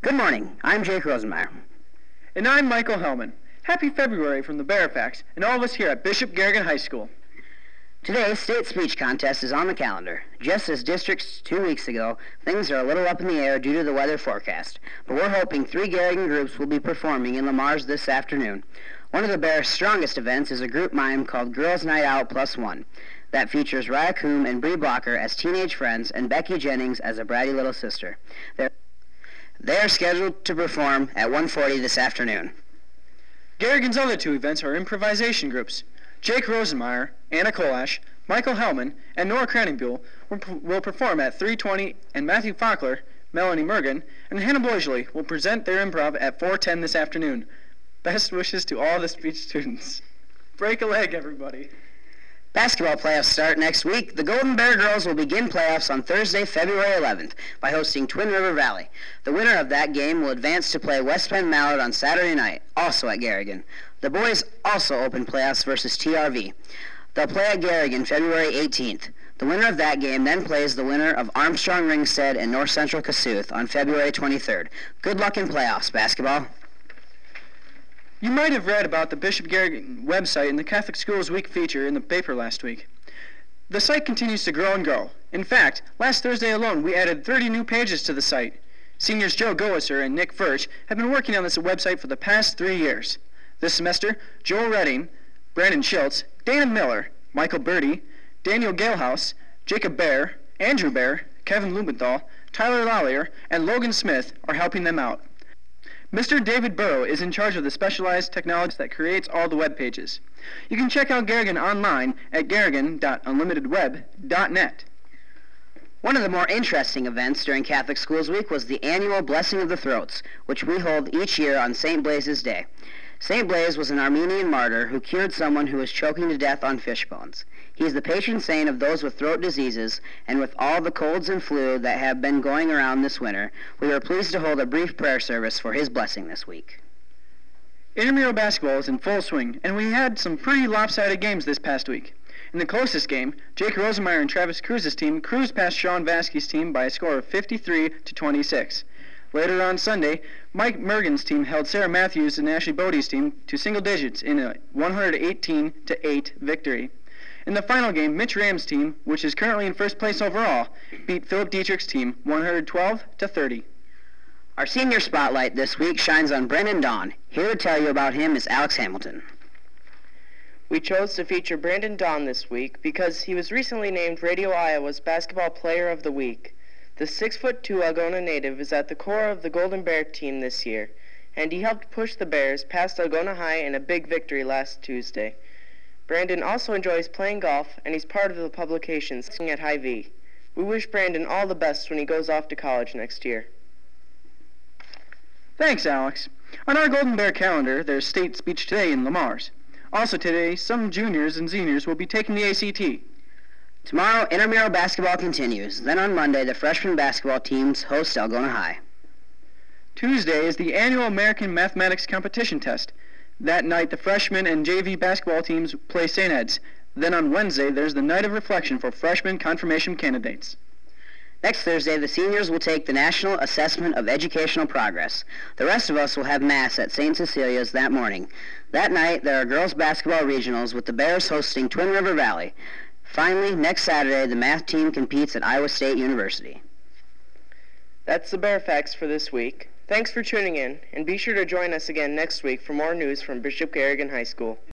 Good morning. I'm Jake Rosenmeyer. And I'm Michael Hellman. Happy February from the Bearfax and all of us here at Bishop Garrigan High School. Today's state speech contest is on the calendar. Just as districts 2 weeks ago, things are a little up in the air due to the weather forecast. But we're hoping 3 Garrigan groups will be performing in Lamar's this afternoon. One of the Bears' strongest events is a group mime called Girls Night Out Plus One that features Raya Coombe and Bree Blocker as teenage friends and Becky Jennings as a bratty little sister. They are scheduled to perform at 1:40 this afternoon. Garrigan's other 2 events are improvisation groups. Jake Rosenmeyer, Anna Kolash, Michael Hellman, and Nora Craningbuell will perform at 3:20, and Matthew Faulkner, Melanie Mergen, and Hannah Boisley will present their improv at 4:10 this afternoon. Best wishes to all the speech students. Break a leg, everybody. Basketball playoffs start next week. The Golden Bear girls will begin playoffs on Thursday, February 11th by hosting Twin River Valley. The winner of that game will advance to play West Penn Mallard on Saturday night, also at Garrigan. The boys also open playoffs versus TRV. They'll play at Garrigan February 18th. The winner of that game then plays the winner of Armstrong Ringsted and North Central Kossuth on February 23rd. Good luck in playoffs, basketball. You might have read about the Bishop Garrigan website in the Catholic Schools Week feature in the paper last week. The site continues to grow and grow. In fact, last Thursday alone, we added 30 new pages to the site. Seniors Joe Goesser and Nick Furch have been working on this website for the past 3 years. This semester, Joel Redding, Brandon Schultz, Dana Miller, Michael Birdie, Daniel Galehouse, Jacob Bear, Andrew Bear, Kevin Lubenthal, Tyler Lallier, and Logan Smith are helping them out. Mr. David Burrow is in charge of the specialized technology that creates all the web pages. You can check out Garrigan online at garrigan.unlimitedweb.net. One of the more interesting events during Catholic Schools Week was the annual Blessing of the Throats, which we hold each year on St. Blaise's Day. St. Blaise was an Armenian martyr who cured someone who was choking to death on fish bones. He is the patron saint of those with throat diseases, and with all the colds and flu that have been going around this winter, we were pleased to hold a brief prayer service for his blessing this week. Intramural basketball is in full swing, and we had some pretty lopsided games this past week. In the closest game, Jake Rosenmeyer and Travis Cruz's team cruised past Sean Vasquez's team by a score of 53-26. Later on Sunday, Mike Mergen's team held Sarah Matthews and Ashley Bodie's team to single digits in a 118-8 victory. In the final game, Mitch Ram's team, which is currently in first place overall, beat Philip Dietrich's team 112-30. Our senior spotlight this week shines on Brandon Dawn. Here to tell you about him is Alex Hamilton. We chose to feature Brandon Dawn this week because he was recently named Radio Iowa's Basketball Player of the Week. The 6'2" Algona native is at the core of the Golden Bear team this year, and he helped push the Bears past Algona High in a big victory last Tuesday. Brandon also enjoys playing golf, and he's part of the publications at Hy-Vee. We wish Brandon all the best when he goes off to college next year. Thanks, Alex. On our Golden Bear calendar, there's state speech today in Lamar's. Also today, some juniors and seniors will be taking the ACT. Tomorrow, intramural basketball continues. Then on Monday, the freshman basketball teams host Algona High. Tuesday is the annual American Mathematics Competition Test. That night, the freshman and JV basketball teams play St. Ed's. Then on Wednesday, there's the Night of Reflection for freshman confirmation candidates. Next Thursday, the seniors will take the National Assessment of Educational Progress. The rest of us will have Mass at St. Cecilia's that morning. That night, there are girls' basketball regionals with the Bears hosting Twin River Valley. Finally, next Saturday, the math team competes at Iowa State University. That's the Bearfax for this week. Thanks for tuning in, and be sure to join us again next week for more news from Bishop Garrigan High School.